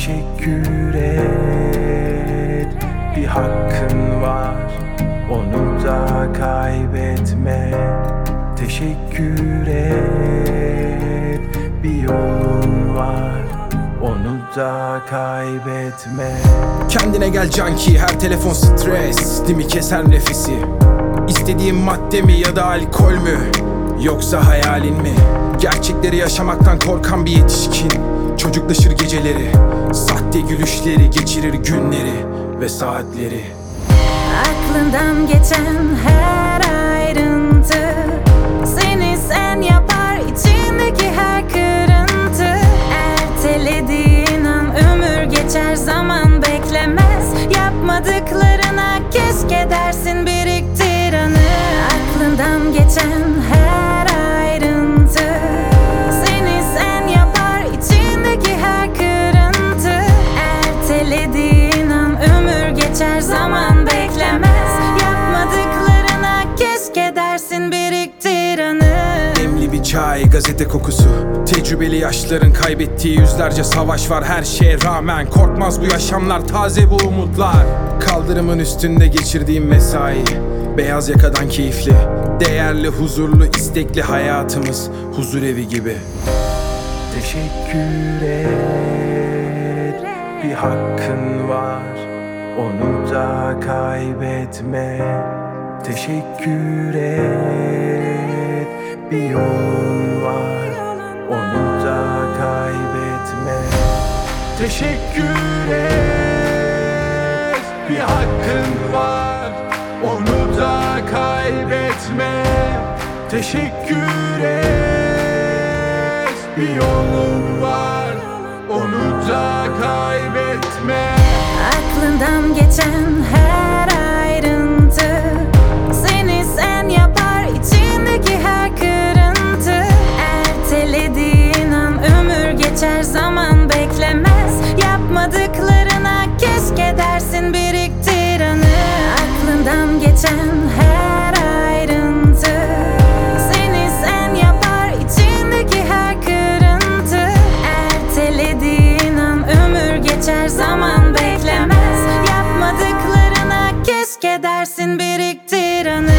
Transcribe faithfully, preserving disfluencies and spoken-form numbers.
Teşekkür et, bir hakkın var, onu da kaybetme. Teşekkür et, bir yolun var, onu da kaybetme. Kendine gel canki, her telefon stres, değil mi keser nefesi? İstediğin madde mi ya da alkol mü? Yoksa hayalin mi? Gerçekleri yaşamaktan korkan bir yetişkin çocuklaşır geceleri, sahte gülüşleri, geçirir günleri ve saatleri. Aklından geçen her ayrıntı seni sen yapar, içindeki her kırıntı. Ertelediğin an ömür geçer, zaman beklemez. Yapmadıklarına keşke dersin, biriktir anı. Aklından geçen her ayrıntı seni sen yapar, içindeki her kırıntı. Ertelediğin an ömür geçer, zaman beklemez. Yapmadıklarına keşke dersin, biriktir anı. Demli bir çay, gazete kokusu, tecrübeli yaşların kaybettiği yüzlerce savaş var. Her şeye rağmen korkmaz bu yaşamlar, taze bu umutlar. Kaldırımın üstünde geçirdiğim mesai, beyaz yakadan keyifli, değerli, huzurlu, istekli hayatımız, huzur evi gibi. Teşekkür et, bir hakkın var, onu da kaybetme. Teşekkür et, bir yolun var, onu da kaybetme. Teşekkür et, bir hakkın var, onu da kaybetme. Teşekkür et, bir yolun var, onu da kaybetme. Aklından geçen her ayrıntı seni sen yapar, içindeki her kırıntı. Ertelediğin an ömür geçer, zaman beklemez. Yapmadıklarına keşke dersin, biriktir anı. Aklından geçen her ayrıntı seni sen yapar, içindeki her kırıntı. Ertelediğin an ömür geçer, zaman beklemez. Yapmadıklarına keşke dersin, biriktir anı.